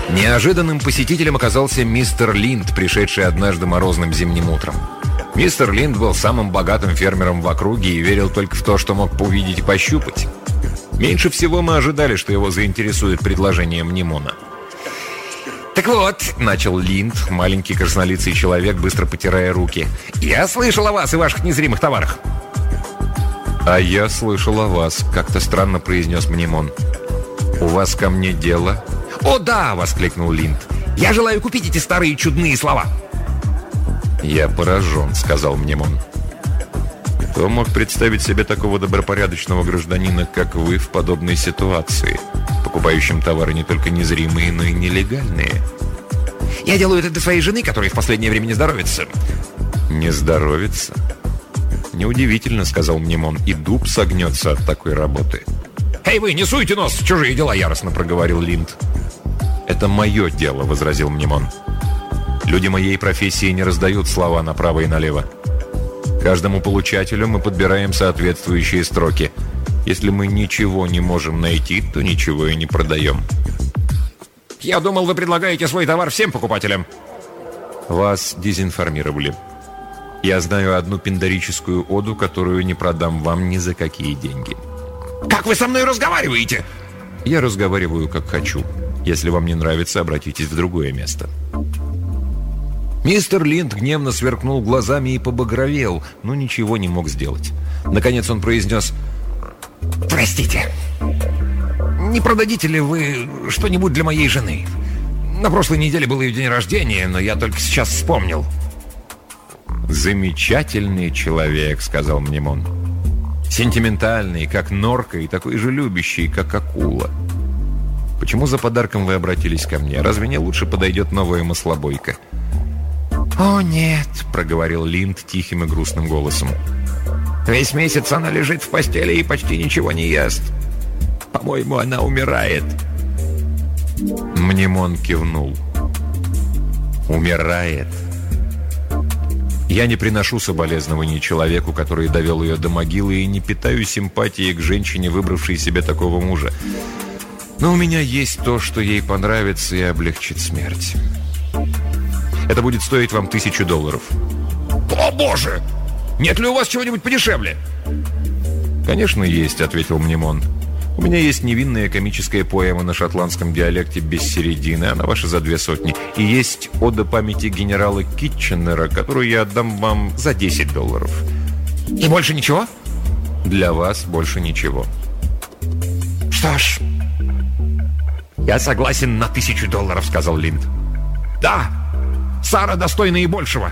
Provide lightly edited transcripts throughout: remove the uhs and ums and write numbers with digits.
Неожиданным посетителем оказался мистер Линд, пришедший однажды морозным зимним утром. Мистер Линд был самым богатым фермером в округе и верил только в то, что мог увидеть и пощупать. Меньше всего мы ожидали, что его заинтересует предложение Мнемона. «Так вот», — начал Линд, маленький краснолицый человек, быстро потирая руки, «я слышал о вас и ваших незримых товарах». «А я слышал о вас», — как-то странно произнес Мнемон. «У вас ко мне дело?» «О, да!» — воскликнул Линд. «Я желаю купить эти старые чудные слова». «Я поражен», — сказал Мнемон. «Кто мог представить себе такого добропорядочного гражданина, как вы, в подобной ситуации, покупающим товары не только незримые, но и нелегальные?» «Я делаю это для своей жены, которая в последнее время не здоровится». «Не здоровится?» «Неудивительно», — сказал Мнемон, — «и дуб согнется от такой работы». «Эй, вы, не суйте нос в чужие дела!» — яростно проговорил Линд. «Это мое дело», — возразил Мнемон. «Люди моей профессии не раздают слова направо и налево. Каждому получателю мы подбираем соответствующие строки. Если мы ничего не можем найти, то ничего и не продаем». «Я думал, вы предлагаете свой товар всем покупателям». «Вас дезинформировали. Я знаю одну пиндорическую оду, которую не продам вам ни за какие деньги». «Как вы со мной разговариваете?» «Я разговариваю, как хочу. Если вам не нравится, обратитесь в другое место». Мистер Линд гневно сверкнул глазами и побагровел, но ничего не мог сделать. Наконец он произнес: «Простите, не продадите ли вы что-нибудь для моей жены? На прошлой неделе был ее день рождения, но я только сейчас вспомнил». «Замечательный человек», — сказал Мнемон. «Сентиментальный, как норка, и такой же любящий, как акула. Почему за подарком вы обратились ко мне? Разве не лучше подойдет новая маслобойка?» «О, нет», — проговорил Линд тихим и грустным голосом. «Весь месяц она лежит в постели и почти ничего не ест. По-моему, она умирает». Мнемон кивнул. «Умирает?» Я не приношу соболезнований человеку, который довел ее до могилы, и не питаю симпатии к женщине, выбравшей себе такого мужа. Но у меня есть то, что ей понравится и облегчит смерть. Это будет стоить вам $1000. «О, Боже! Нет ли у вас чего-нибудь подешевле?» «Конечно, есть», — ответил Мнемон. «У меня есть невинная комическая поэма на шотландском диалекте без середины, она ваша за 200. И есть ода памяти генерала Китченера, которую я отдам вам за $10. «И больше ничего?» «Для вас больше ничего». «Что ж, я согласен на $1000, сказал Линд. «Да, Сара достойна и большего».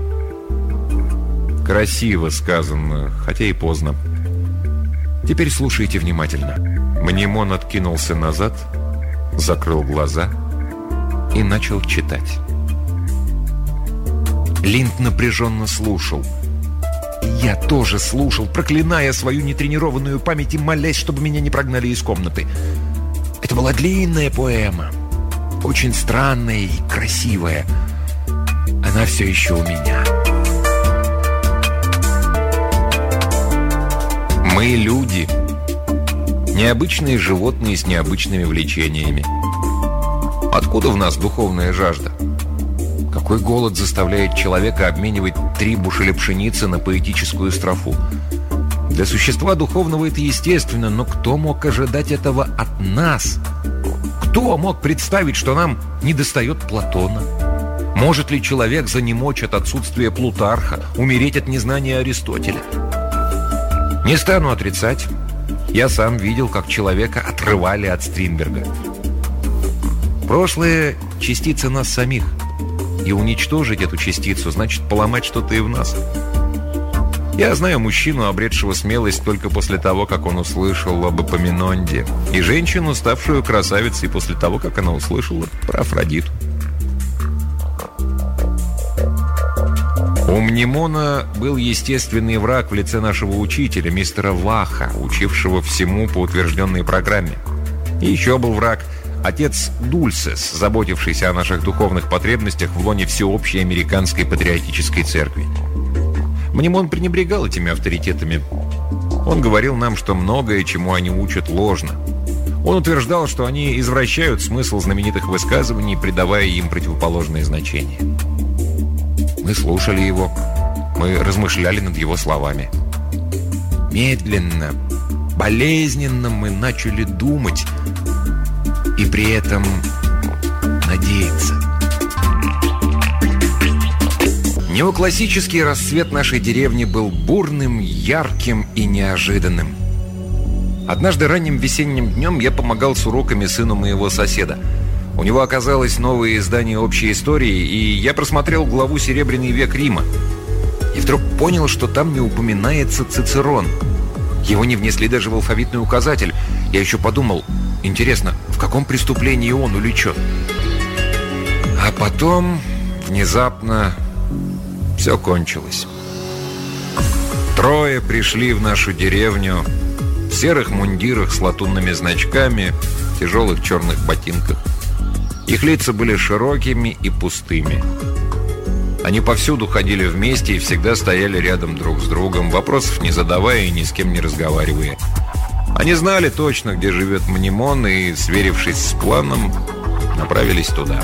«Красиво сказано, хотя и поздно. Теперь слушайте внимательно». Мнемон откинулся назад, закрыл глаза и начал читать. Линд напряженно слушал. Я тоже слушал, проклиная свою нетренированную память и молясь, чтобы меня не прогнали из комнаты. Это была длинная поэма, очень странная и красивая. Она все еще у меня. Мы люди. Необычные животные с необычными влечениями. Откуда в нас духовная жажда? Какой голод заставляет человека обменивать 3 бушеля пшеницы на поэтическую строфу? Для существа духовного это естественно, но кто мог ожидать этого от нас? Кто мог представить, что нам недостает Платона? Может ли человек занемочь от отсутствия Плутарха, умереть от незнания Аристотеля? Не стану отрицать. Я сам видел, как человека отрывали от Стринберга. Прошлое – частица нас самих. И уничтожить эту частицу значит поломать что-то и в нас. Я знаю мужчину, обретшего смелость только после того, как он услышал об Эпоминонде, и женщину, ставшую красавицей после того, как она услышала про Афродиту. У Мнемона был естественный враг в лице нашего учителя, мистера Ваха, учившего всему по утвержденной программе. И еще был враг – отец Дульсес, заботившийся о наших духовных потребностях в лоне всеобщей американской патриотической церкви. Мнемон пренебрегал этими авторитетами. Он говорил нам, что многое, чему они учат, ложно. Он утверждал, что они извращают смысл знаменитых высказываний, придавая им противоположные значения. Мы слушали его, мы размышляли над его словами. Медленно, болезненно мы начали думать и при этом надеяться. Неоклассический расцвет нашей деревни был бурным, ярким и неожиданным. Однажды ранним весенним днем я помогал с уроками сыну моего соседа. У него оказалось новое издание общей истории, и я просмотрел главу «Серебряный век Рима». И вдруг понял, что там не упоминается Цицерон. Его не внесли даже в алфавитный указатель. Я еще подумал, интересно, в каком преступлении он уличен? А потом, внезапно, все кончилось. Трое пришли в нашу деревню в серых мундирах с латунными значками, тяжелых черных ботинках. Их лица были широкими и пустыми. Они повсюду ходили вместе и всегда стояли рядом друг с другом, вопросов не задавая и ни с кем не разговаривая. Они знали точно, где живет Мнемон, и, сверившись с планом, направились туда.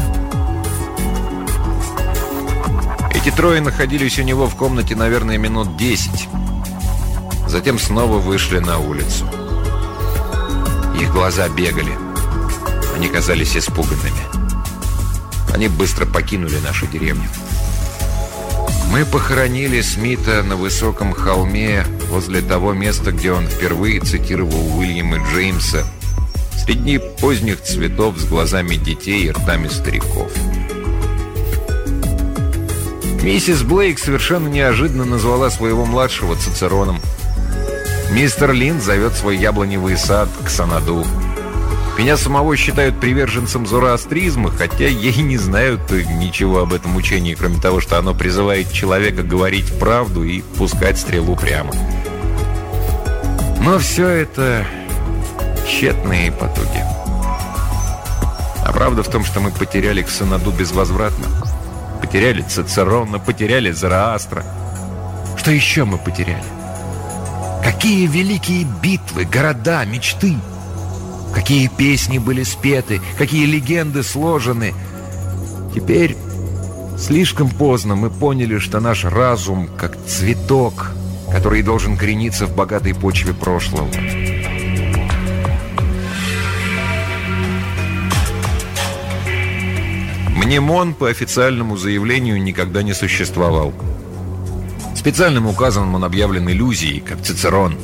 Эти трое находились у него в комнате, наверное, минут 10. Затем снова вышли на улицу. Их глаза бегали. Они казались испуганными. Они быстро покинули нашу деревню. Мы похоронили Смита на высоком холме возле того места, где он впервые цитировал Уильяма Джеймса, среди поздних цветов с глазами детей и ртами стариков. Миссис Блейк совершенно неожиданно назвала своего младшего Цицероном. Мистер Линд зовет свой яблоневый сад Ксанаду. Меня самого считают приверженцем зороастризма, хотя я и не знаю ничего об этом учении, кроме того, что оно призывает человека говорить правду и пускать стрелу прямо. Но все это тщетные потуги. А правда в том, что мы потеряли Ксанаду безвозвратно. Потеряли Цицерона, потеряли Зороастра. Что еще мы потеряли? Какие великие битвы, города, мечты! Какие песни были спеты, какие легенды сложены. Теперь слишком поздно мы поняли, что наш разум как цветок, который должен корениться в богатой почве прошлого. Мнемон, по официальному заявлению, никогда не существовал. Специальным указом он объявлен иллюзией, как Цицерон.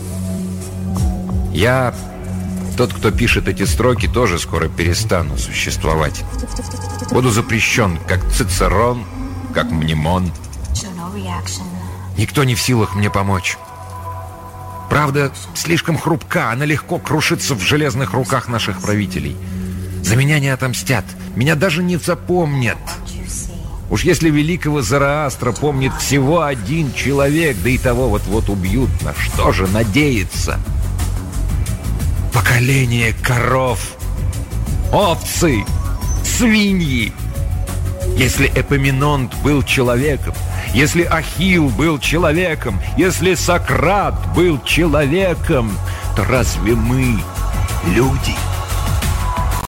Я, тот, кто пишет эти строки, тоже скоро перестану существовать. Буду запрещен, как Цицерон, как Мнемон. Никто не в силах мне помочь. Правда слишком хрупка, она легко крушится в железных руках наших правителей. За меня не отомстят, меня даже не запомнят. Уж если великого Зороастра помнит всего один человек, да и того вот-вот убьют, на что же надеяться? Поколение коров, овцы, свиньи. Если Эпоминонт был человеком, если Ахилл был человеком, если Сократ был человеком, то разве мы люди?